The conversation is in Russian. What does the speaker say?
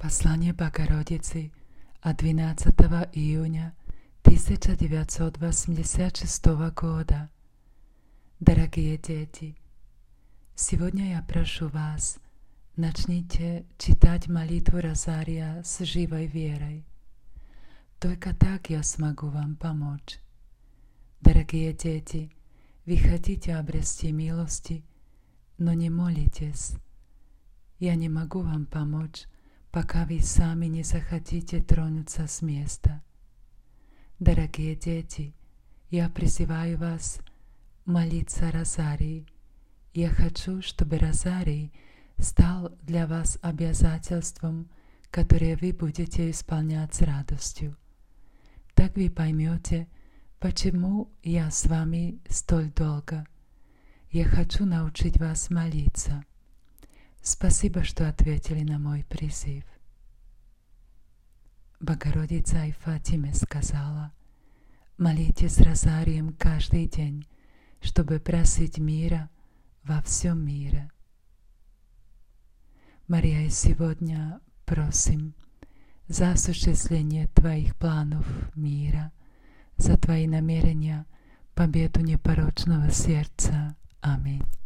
Послание Богородицы от 12 июня 1986 года. Дорогие дети, сегодня я прошу вас, начните читать молитву Розария с живой верой. Только так я смогу вам помочь. Дорогие дети, вы хотите обрести милости, но не молитесь. Я не могу вам помочь, пока вы сами не захотите тронуться с места. Дорогие дети, я призываю вас молиться Розарий. Я хочу, чтобы Розарий стал для вас обязательством, которое вы будете исполнять с радостью. Так вы поймете, почему я с вами столь долго. Я хочу научить вас молиться. Спасибо, что ответили на мой призыв. Богородица и Фатиме сказала: молитесь Розарием каждый день, чтобы просить мира во всем мире. Мария, сегодня просим за осуществление Твоих планов мира, за Твои намерения, победу непорочного сердца. Аминь.